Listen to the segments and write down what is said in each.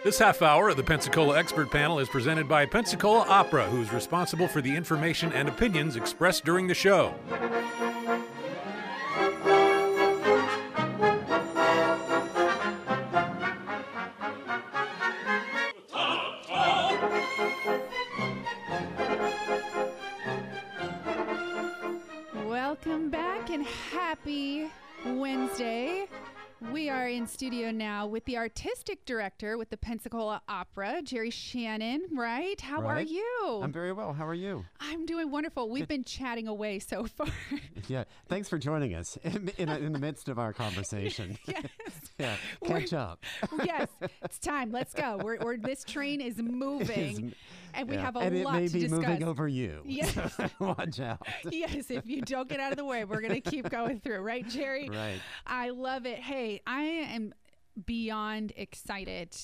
This half hour of the Pensacola Expert Panel is presented by Pensacola Opera, who's responsible for the information and opinions expressed during the show. Welcome back and happy Wednesday. We are in studio now with the artistic director with the Pensacola Opera, Jerry Shannon, right? How are you? I'm very well. How are you? I'm doing wonderful. We've been chatting away so far. Yeah. Thanks for joining us in the midst of our conversation. Yes. Yeah. Catch up. Yes. It's time. Let's go. This train is moving, and we have a and lot it may to be discuss. moving over you. Yes. So watch out. Yes. If you don't get out of the way, we're going to keep going through. Right, Jerry? Right. I love it. Hey, I am beyond excited.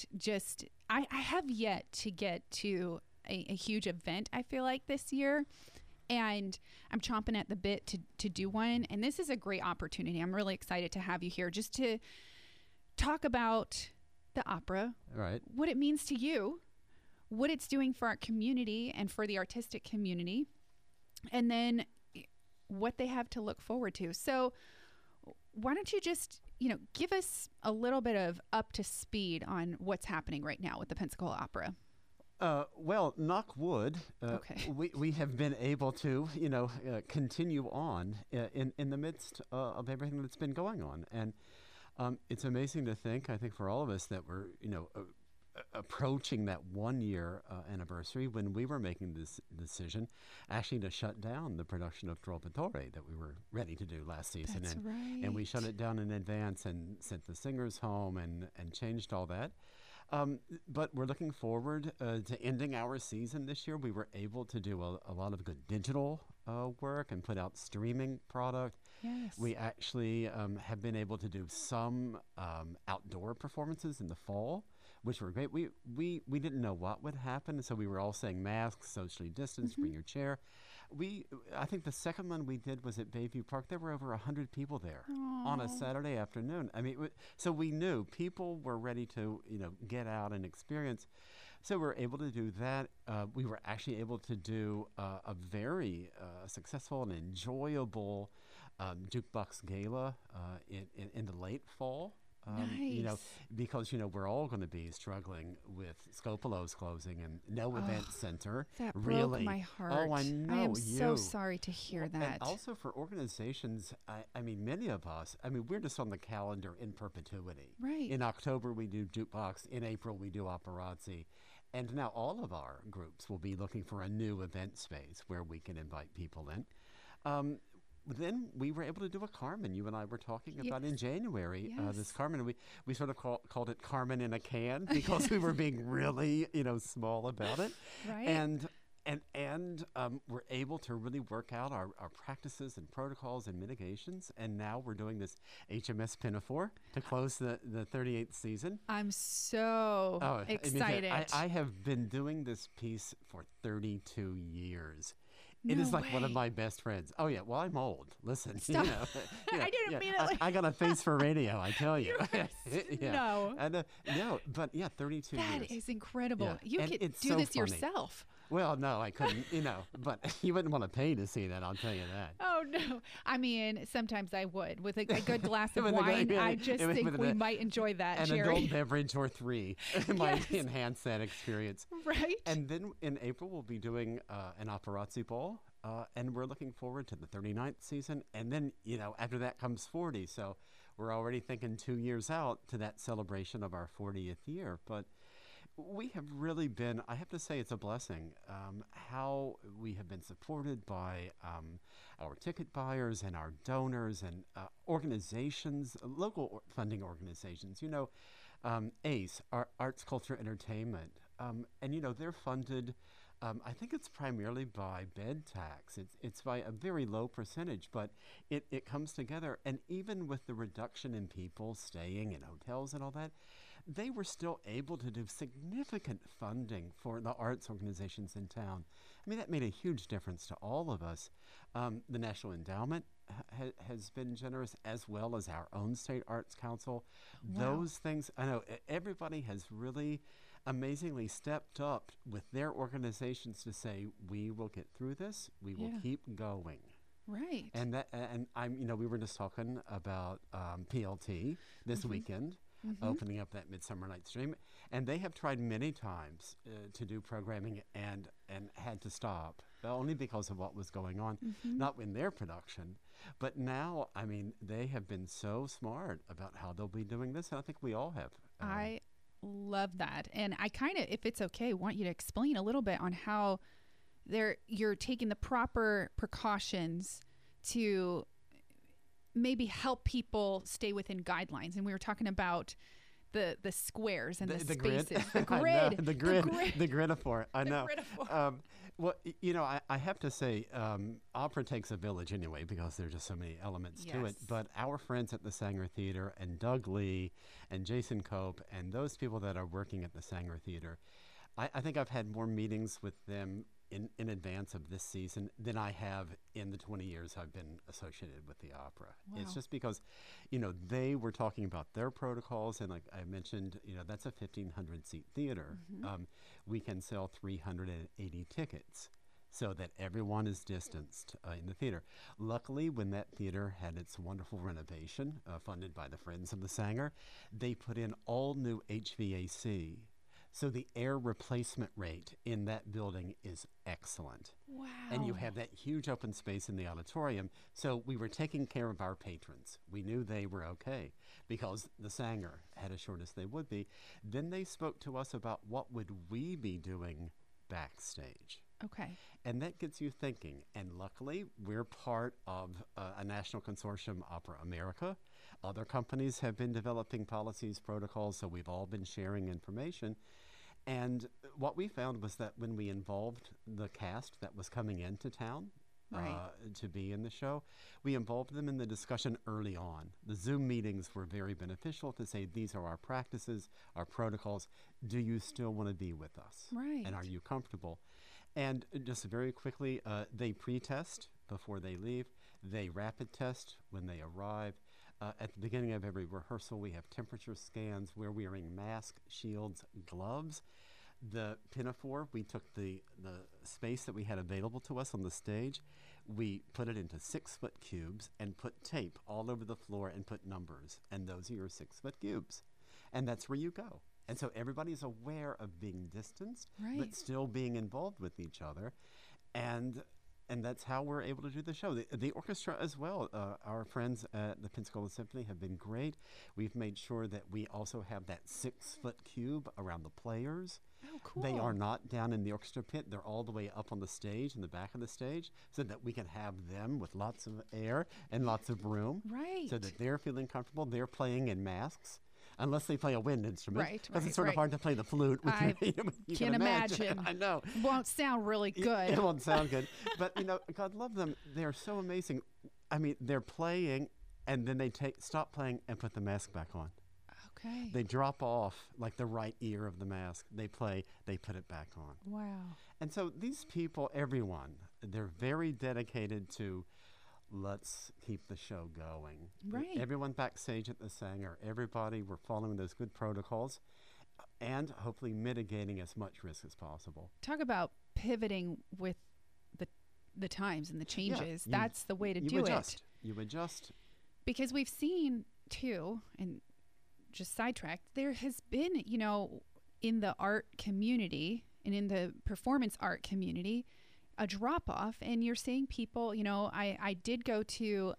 I have yet to get to a huge event, I feel like, this year. And I'm chomping at the bit to do one. And this is a great opportunity. I'm really excited to have you here just to talk about the opera, Right. what it means to you, what it's doing for our community and for the artistic community, and then what they have to look forward to. So why don't you just, give us a little bit of up to speed on what's happening right now with the Pensacola Opera? Well, knock wood. Okay. We have been able to, continue on in the midst of everything that's been going on, and it's amazing to think. I think for all of us that we're, approaching that 1 year anniversary when we were making this decision, actually to shut down the production of Trovatore that we were ready to do last season, That's right. and we shut it down in advance and sent the singers home and changed all that. But we're looking forward to ending our season this year. We were able to do a lot of good digital work and put out streaming product. Yes. We actually have been able to do some outdoor performances in the fall, which were great. We didn't know what would happen, so we were all saying masks, socially distanced, bring your chair. I think the second one we did was at Bayview Park. There were over 100 people there on a Saturday afternoon. I mean, so we knew people were ready to, get out and experience. So we were able to do that. We were actually able to do a very successful and enjoyable jukebox gala in the late fall. Nice. Because we're all going to be struggling with Scopolo's closing and no event center. That really broke my heart. Oh, I know. I am so sorry to hear that. And also for organizations, I mean, many of us, we're just on the calendar in perpetuity. Right. In October, we do jukebox. In April, we do Operazzi. And now all of our groups will be looking for a new event space where we can invite people in. Then we were able to do a Carmen. You and I were talking about in January, this Carmen. We sort of called it Carmen in a can because we were being really, small about it. Right. And we're able to really work out our practices and protocols and mitigations. And now we're doing this HMS Pinafore to close the 38th season. I'm so excited. I have been doing this piece for 32 years. No it is like way. one of my best friends. Oh, yeah. Well, I'm old. Listen. Stop. I didn't mean it. I got a face for radio, I tell you. No. And, no, but 32 years. That is incredible. Yeah. You And could it's do so this funny. yourself. Well, no, I couldn't, but you wouldn't want to pay to see that, I'll tell you that. Oh, no. I mean, sometimes I would. With a good glass of With a wine, good- I just with think we a- might enjoy that, An Jerry. adult beverage or three might Yes. enhance that experience. Right? And then in April, we'll be doing an Operazzi Ball, and we're looking forward to the 39th season. And then, after that comes 40. So we're already thinking 2 years out to that celebration of our 40th year. But we have really been, I have to say, it's a blessing how we have been supported by our ticket buyers and our donors and organizations, local funding organizations. ACE, Arts, Culture, Entertainment. And they're funded, I think it's primarily by bed tax. It's by a very low percentage, but it comes together. And even with the reduction in people staying in hotels and all that, they were still able to do significant funding for the arts organizations in town. I mean, that made a huge difference to all of us. The National Endowment has been generous, as well as our own State Arts Council. Wow. Those things, I know everybody has really amazingly stepped up with their organizations to say, we will get through this, we will Yeah. keep going. Right. And we were just talking about PLT this weekend, opening up that Midsummer Night's Dream, and they have tried many times to do programming and had to stop, only because of what was going on, not in their production, but now, I mean, they have been so smart about how they'll be doing this, and I think we all have. I love that. And I kind of, if it's okay, want you to explain a little bit on how you're taking the proper precautions to maybe help people stay within guidelines. And we were talking about the squares and the grid. spaces, the I know, grid, the gritaphore. I know. gritaphore. Well, you know, I have to say, opera takes a village anyway, because there are just so many elements to it. Yes. But our friends at the Sanger Theater, and Doug Lee and Jason Cope, and those people that are working at the Sanger Theater, I think I've had more meetings with them in advance of this season than I have in the 20 years I've been associated with the opera. It's Wow. just because, you know, they were talking about their protocols, and like I mentioned, you know, that's a 1,500 seat theater. We can sell 380 tickets so that everyone is distanced in the theater. Luckily, when that theater had its wonderful renovation funded by the Friends of the Sanger, they put in all new HVAC. So the air replacement rate in that building is excellent. Wow. And you have that huge open space in the auditorium. So we were taking care of our patrons. We knew they were okay because the Sanger had assured us they would be. Then they spoke to us about what would we be doing backstage. Okay. And that gets you thinking. And luckily, we're part of a national consortium, Opera America. Other companies have been developing policies, protocols, so we've all been sharing information. And what we found was that when we involved the cast that was coming into town Right. to be in the show, we involved them in the discussion early on. The Zoom meetings were very beneficial to say, these are our practices, our protocols. Do you still want to be with us? Right. And are you comfortable? And just very quickly, they pre-test before they leave. They rapid test when they arrive. At the beginning of every rehearsal, we have temperature scans. We're wearing masks, shields, gloves. The Pinafore, we took the space that we had available to us on the stage. We put it into 6-foot cubes and put tape all over the floor and put numbers. And those are your 6-foot cubes. And that's where you go. And so everybody's aware of being distanced, Right. but still being involved with each other. And that's how we're able to do the show. The orchestra as well. Our friends at the Pensacola Symphony have been great. We've made sure that we also have that 6-foot cube around the players. Oh, cool. They are not down in the orchestra pit. They're all the way up on the stage, in the back of the stage, so that we can have them with lots of air and lots of room. Right. So that they're feeling comfortable. They're playing in masks. Unless they play a wind instrument. Right, Because right, it's sort right. of hard to play the flute. I you can imagine. I know. Won't sound really good. It won't sound good. But, you know, God love them. They're so amazing. I mean, they're playing, and then they stop playing and put the mask back on. Okay. They drop off, like, the right ear of the mask. They play, they put it back on. Wow. And so these people, everyone, they're very dedicated to, let's keep the show going. Right. Everyone backstage at the Sanger, everybody, we're following those good protocols and hopefully mitigating as much risk as possible. Talk about pivoting with the times and the changes. you- That's the way to You do adjust. it. You adjust. Because we've seen too, and just sidetracked, there has been, you know, in the art community and in the performance art community, a drop off. And you're seeing people, you know, I did go to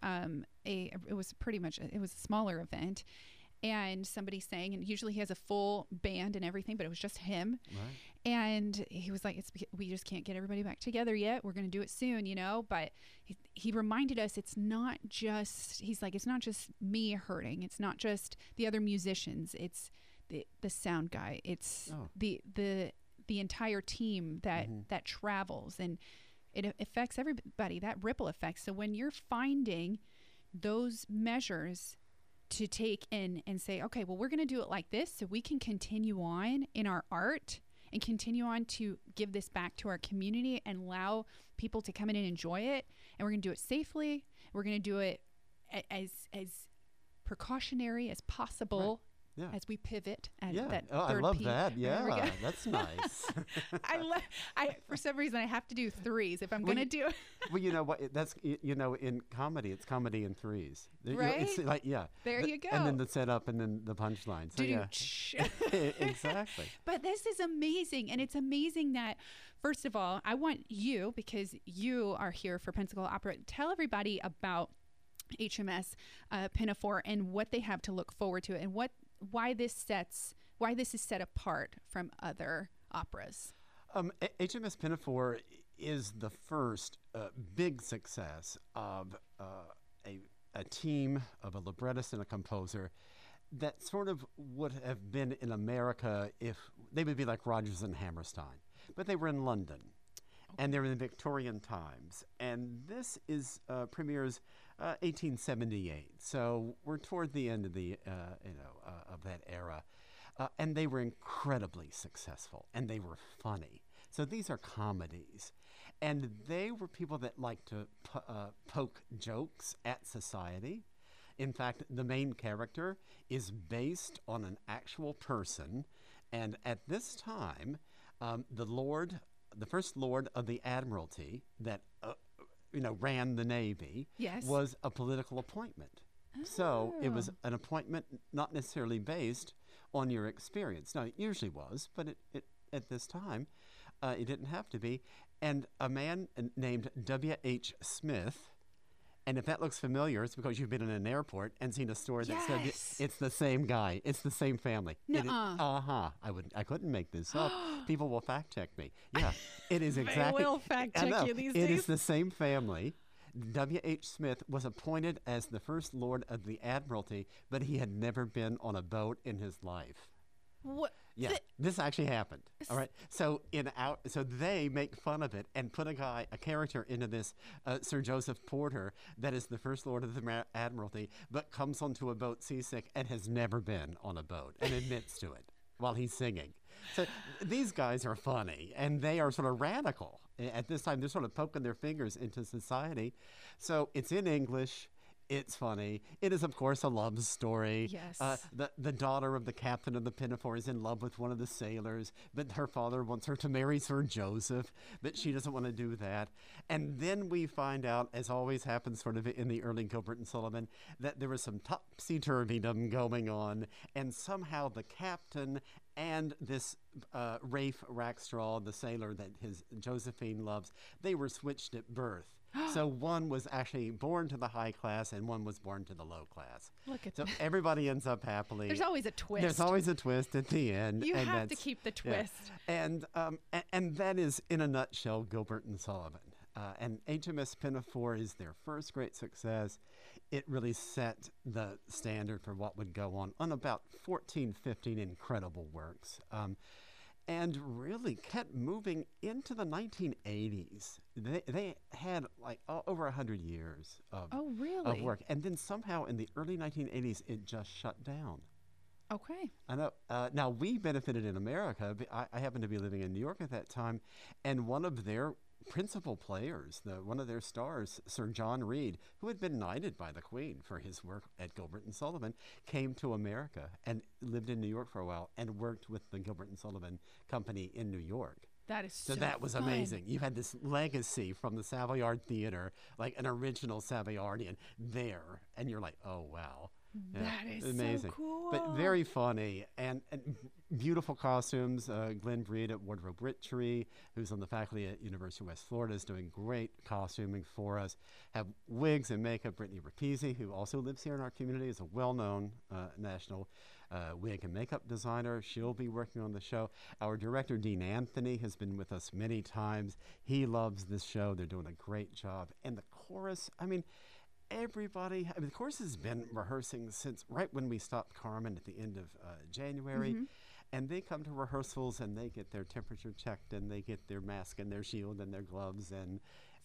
it was a smaller event, and somebody sang, and usually he has a full band and everything, but it was just him. Right. And he was like, we just can't get everybody back together yet. We're going to do it soon, you know? But he reminded us he's like, it's not just me hurting. It's not just the other musicians. It's the sound guy. It's the entire team that travels, and it affects everybody, that ripple effect. So when you're finding those measures to take and say, okay, well, we're going to do it like this so we can continue on in our art and continue on to give this back to our community and allow people to come in and enjoy it. And we're going to do it safely. We're going to do it as precautionary as possible. Right. Yeah. As we pivot at Yeah. that Oh, I third love P. that. There we Yeah. go. That's nice. I for some reason I have to do threes if I'm Well, going to do it. Well, you know what? That's in comedy, it's comedy in threes. It's Right? like There you go. And then the setup, and then the punchline. So yeah, Doo-doo-ch. exactly. But this is amazing. And it's amazing that, first of all, I want you, because you are here for Pensacola Opera, tell everybody about HMS Pinafore and what they have to look forward to and why this is set apart from other operas. HMS Pinafore is the first big success of a team of a librettist and a composer that sort of would have been in America if they would be like Rodgers and Hammerstein, but they were in London. And they're in the Victorian times. And this is premieres 1878. So we're toward the end of the of that era. And they were incredibly successful, and they were funny. So these are comedies. And they were people that liked to poke jokes at society. In fact, the main character is based on an actual person. And at this time, the first Lord of the Admiralty that ran the Navy Yes. was a political appointment. So it was an appointment not necessarily based on your experience. Now, it usually was, but it at this time, it didn't have to be. And a man named W.H. Smith, and if that looks familiar, it's because you've been in an airport and seen a store that said Yes. it's the same guy, it's the same family. Nuh-uh. I couldn't make this up. People will fact check me. Yeah, it is They exactly. will fact I check know. you these It days. is the same family. W.H. Smith was appointed as the first Lord of the Admiralty, but he had never been on a boat in his life. What? Yeah, this actually happened. All right, so so they make fun of it and put a character into this Sir Joseph Porter that is the first Lord of the Admiralty, but comes onto a boat seasick and has never been on a boat and admits to it while he's singing. So these guys are funny, and they are sort of radical. At this time, they're sort of poking their fingers into society. So it's in English. It's funny. It is, of course, a love story. Yes. The daughter of the captain of the Pinafore is in love with one of the sailors, but her father wants her to marry Sir Joseph, but she doesn't want to do that. And then we find out, as always happens sort of in the early Gilbert and Sullivan, that there was some topsy-turvydom going on, and somehow the captain and this Rafe Rackstraw, the sailor that his Josephine loves, they were switched at birth. So one was actually born to the high class and one was born to the low class. Look at So that. everybody ends up happily. There's always a twist. There's always a twist at the end. You and have to that's- keep the yeah. twist. And that is, in a nutshell, Gilbert and Sullivan. And HMS Pinafore is their first great success. It really set the standard for what would go on about 14, 15 incredible works. And really kept moving into the 1980s. They had like over 100 years of really? work. And then somehow in the early 1980s, it just shut down. Okay. I know. Now, we benefited in America. But I happened to be living in New York at that time, and one of their principal players, one of their stars, Sir John Reed, who had been knighted by the Queen for his work at Gilbert and Sullivan, came to America and lived in New York for a while and worked with the Gilbert and Sullivan Company in New York. That is so that was fun. amazing. You had this legacy from the Savoyard Theater, like an original Savoyardian there, and you're like, oh, wow. Yeah, That is amazing. so cool. But very funny and beautiful costumes. Glenn Breed at Wardrobe Witchery, who's on the faculty at University of West Florida, is doing great costuming for us. Have wigs and makeup. Brittany Rapizzi, who also lives here in our community, is a well-known national wig and makeup designer. She'll be working on the show. Our director, Dean Anthony, has been with us many times. He loves this show. They're doing a great job. And the chorus, everybody, the chorus has been rehearsing since right when we stopped Carmen at the end of January. Mm-hmm. And they come to rehearsals and they get their temperature checked and they get their mask and their shield and their gloves and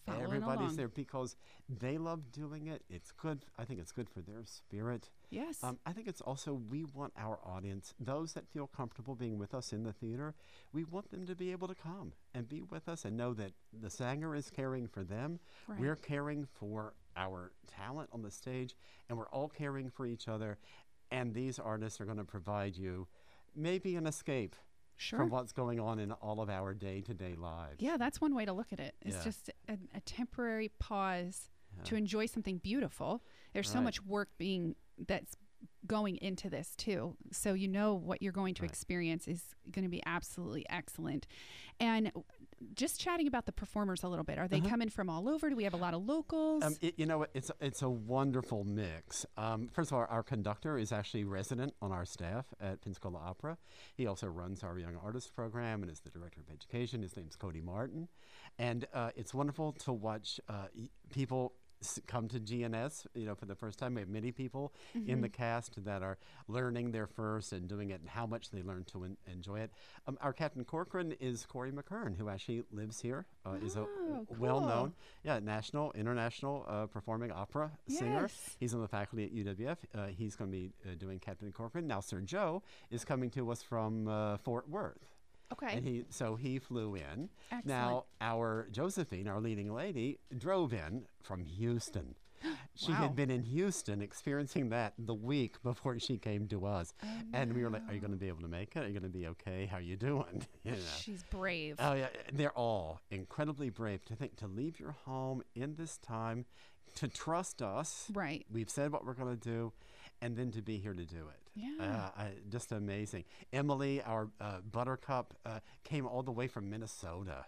Following everybody's along. there because they love doing it. It's good. I think it's good for their spirit. Yes. I think it's also, we want our audience, those that feel comfortable being with us in the theater, we want them to be able to come and be with us and know that the Sanger is caring for them. Right. We're caring for our talent on the stage, and we're all caring for each other. And these artists are going to provide you maybe an escape Sure. from what's going on in all of our day-to-day lives. Yeah, that's one way to look at it. It's Yeah. just a temporary pause Yeah. to enjoy something beautiful. There's so Right. much work that's going into this too. So you know what you're going to Right. experience is going to be absolutely excellent. And just chatting about the performers a little bit. Are they coming from all over? Do we have a lot of locals? You know, it's a wonderful mix. First of all, our conductor is actually resident on our staff at Pensacola Opera. He also runs our Young Artists program and is the director of education. His name's Cody Martin. And it's wonderful to watch people come to GNS, for the first time. We have many people in the cast that are learning their first and doing it, and how much they learn to enjoy it. Our Captain Corcoran is Corey McKern, who actually lives here, is a well-known, national, international performing opera singer. Yes. He's on the faculty at UWF. He's going to be doing Captain Corcoran. Now, Sir Joe is coming to us from Fort Worth. Okay. And he flew in. Excellent. Now, our Josephine, our leading lady, drove in from Houston. She Wow. had been in Houston experiencing that the week before she came to us. And we were like, are you going to be able to make it? Are you going to be okay? How are you doing? She's brave. Oh, yeah. They're all incredibly brave to leave your home in this time, to trust us. Right. We've said what we're going to do, and then to be here to do it. Yeah. Just amazing. Emily, our Buttercup, came all the way from Minnesota.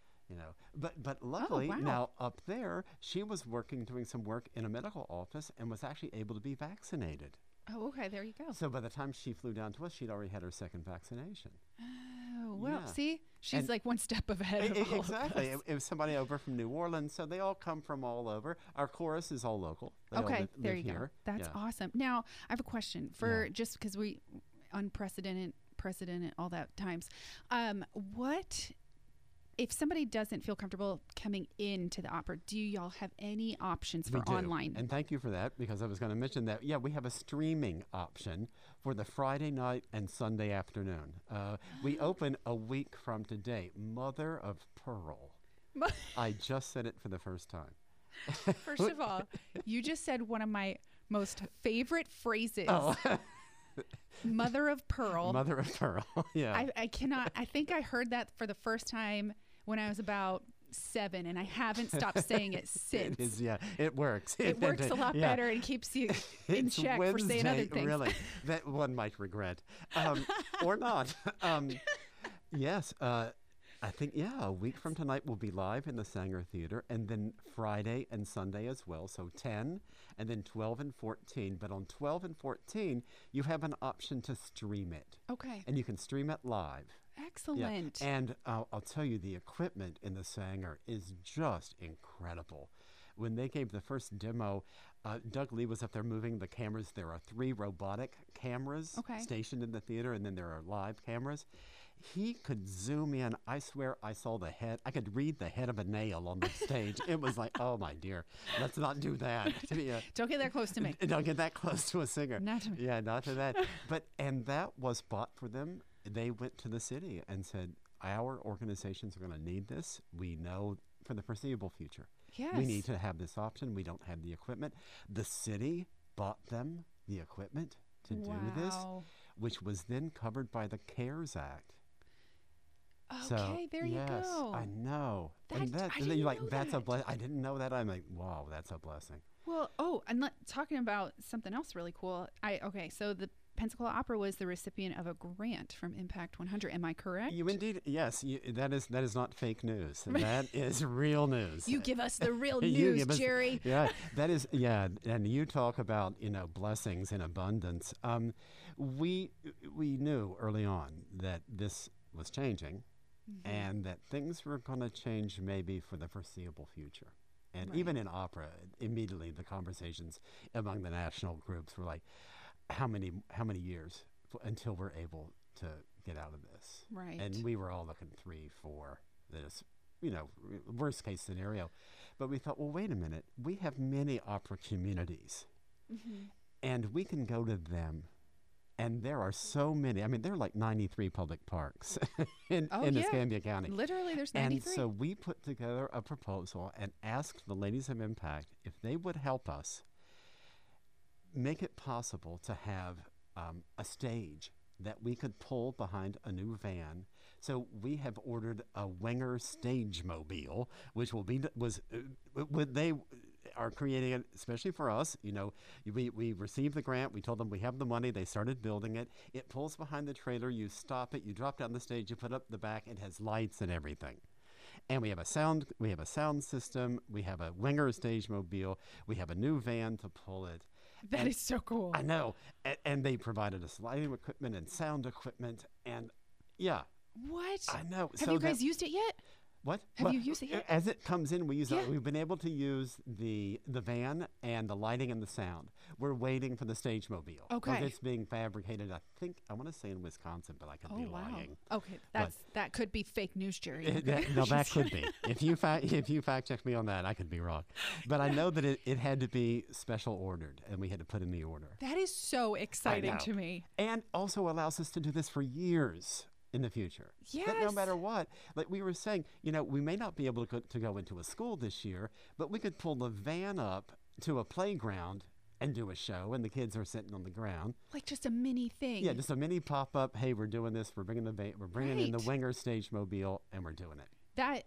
But luckily wow. now up there, she was doing some work in a medical office and was actually able to be vaccinated. Oh, okay. There you go. So by the time she flew down to us, she'd already had her second vaccination. Oh, well, Yeah. see, she's And- like one step ahead of all Exactly. of us. It was somebody over from New Orleans, so they all come from all over. Our chorus is all local. They all Okay, live there you go. here. That's Yeah. awesome. Now, I have a question for Yeah. just because we unprecedented, all that times. What if somebody doesn't feel comfortable coming into the opera? Do y'all have any options for We do. online? And thank you for that, because I was going to mention that. Yeah, we have a streaming option for the Friday night and Sunday afternoon. We open a week from today. Mother of Pearl. I just said it for the first time. First of all, you just said one of my most favorite phrases. Oh, Mother of Pearl. Mother of Pearl. Yeah. I cannot. I think I heard that for the first time when I was about 7, and I haven't stopped saying it since. It is, yeah, it works. It works a lot Yeah. better and keeps you in It's check for saying other Wednesday, things. Really, that one might regret, or not. Yes, I think, a week from tonight we'll be live in the Sanger Theater, and then Friday and Sunday as well. So 10, and then 12 and 14. But on 12 and 14, you have an option to stream it, Okay. and you can stream it live. Excellent. And I'll tell you, the equipment in the Sanger is just incredible. When they gave the first demo, Doug Lee was up there moving the cameras. There are 3 robotic cameras Okay. stationed in the theater, and then there are live cameras. He could zoom in. I swear I saw the head. I could read the head of a nail on the stage. It was like, oh, my dear, let's not do that. Don't get that close to me. Don't get that close to a singer. Not to me. Yeah, not to that. And that was bought for them. They went to the city and said, our organizations are going to need this. We know for the foreseeable future. Yes. We need to have this option. We don't have the equipment. The city bought them the equipment to do this, Wow. which was then covered by the CARES Act. Okay, there you yes, go. I know. That- and I and didn't you're like, know that's a that. blessing. I didn't know that. I'm like, wow, that's a blessing. Well, talking about something else really cool. So the Pensacola Opera was the recipient of a grant from Impact 100. Am I correct? You indeed, yes. That is not fake news. That is real news. You give us the real You news, give us- Jerry. Yeah, that is, yeah. And you talk about, blessings in abundance. We knew early on that this was changing, and that things were going to change maybe for the foreseeable future. And Right. even in opera, immediately the conversations among the national groups were like, how many years until we're able to get out of this? Right. And we were all looking 3, 4. This worst case scenario. But we thought, well, wait a minute. We have many opera communities, and we can go to them. And there are so many. I mean, there are like 93 public parks in Escambia County. Literally, there's 93. And so we put together a proposal and asked the Ladies of Impact if they would help us make it possible to have a stage that we could pull behind a new van. So we have ordered a Wenger stage mobile, which will be they are creating it especially for us. We received the grant. We told them we have the money. They started building it. It pulls behind the trailer. You stop it. You drop down the stage. You put up the back. It has lights and everything. And we have a sound system. We have a Wenger stage mobile. We have a new van to pull it. That is so cool. I know. And they provided us lighting equipment and sound equipment. And yeah. What? I know. Have you guys used it yet? What? Have you used it yet? As it comes in, we use it. We've been able to use the van and the lighting and the sound. We're waiting for the stage mobile. Okay. It's being fabricated, I want to say in Wisconsin, but I could be lying. Okay. That could be fake news, Jerry. That could be. If you fact check me on that, I could be wrong. But I know that it had to be special ordered, and we had to put in the order. That is so exciting to me. And also allows us to do this for years in the future. Yes. That no matter what, like we were saying, we may not be able to go into a school this year, but we could pull the van up to a playground and do a show, and the kids are sitting on the ground. Like just a mini thing. Yeah, just a mini pop-up. Hey, we're doing this. We're bringing in the Wenger stage mobile, and we're doing it. That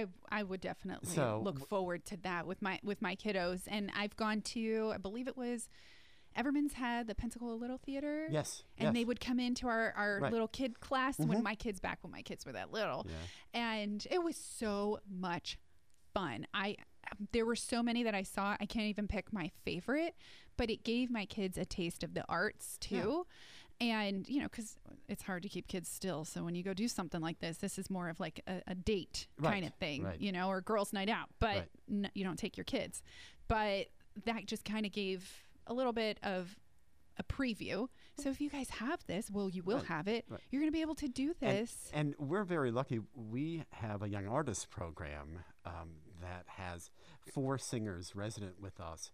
I would definitely look forward to that with my kiddos. And I've gone to, I believe it was Everman's had the Pensacola Little Theater. Yes. And they would come into our Right. little kid class when my kids were that little. Yeah. And it was so much fun. There were so many that I saw. I can't even pick my favorite, but it gave my kids a taste of the arts too. Yeah. And, because it's hard to keep kids still. So when you go do something like this is more of like a date kind of thing, or girls' night out, but you don't take your kids. But that just kind of gave a little bit of a preview. So if you guys have this, you will have it. Right. You're going to be able to do this. And we're very lucky. We have a young artist program that has 4 singers resident with us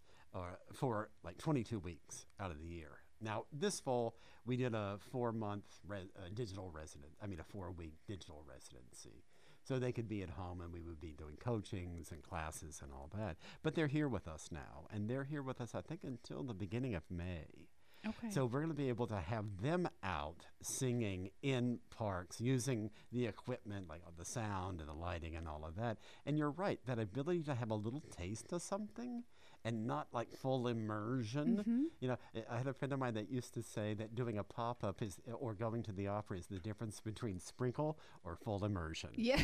for like 22 weeks out of the year. Now, this fall, we did a 4-month digital a 4-week digital residency. So they could be at home, and we would be doing coachings and classes and all that. But they're here with us now, and they're here with us, I think, until the beginning of May. Okay. So we're going to be able to have them out singing in parks using the equipment, like the sound and the lighting and all of that. And you're right, that ability to have a little taste of something and not like full immersion. I had a friend of mine that used to say that doing a pop-up or going to the opera is the difference between sprinkle or full immersion. Yeah.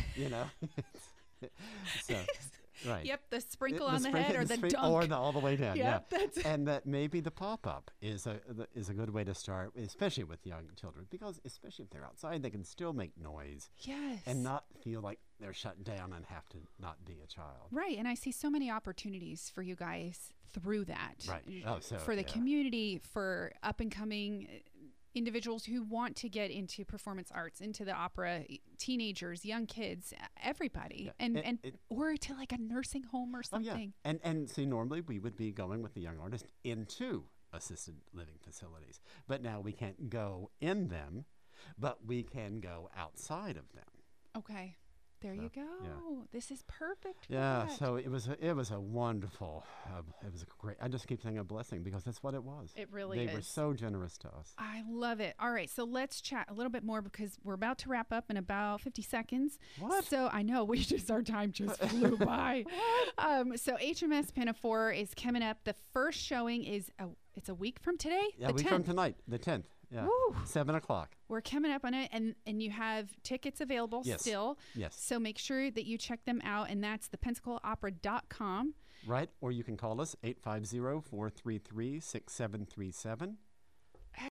So, right. Yep, the sprinkle on the head or the dunk. Or all the way down, Yep, And that maybe the pop-up is a good way to start, especially with young children, because especially if they're outside, they can still make noise. Yes. And not feel like they're shut down and have to not be a child. Right, and I see so many opportunities for you guys through that. Right. For the community, for up-and-coming individuals who want to get into performance arts, into the opera, teenagers, young kids, everybody, or to like a nursing home or something. Oh, yeah. And see, normally we would be going with the young artist into assisted living facilities, but now we can't go in them, but we can go outside of them. Okay. There you go. Yeah. This is perfect. Yeah. So it was a wonderful. It was a great. I just keep saying a blessing because that's what it was. It really is. They were so generous to us. I love it. All right, so let's chat a little bit more because we're about to wrap up in about 50 seconds. What? So I know our time just flew by. So HMS Pinafore is coming up. The first showing is it's a week from today. Yeah, the a week 10th. from tonight, the 10th. Yeah. Woo. 7:00. We're coming up on it, and you have tickets available still. Yes. So make sure that you check them out, and that's thepensacolaopera.com. Right, or you can call us 850-433-6737.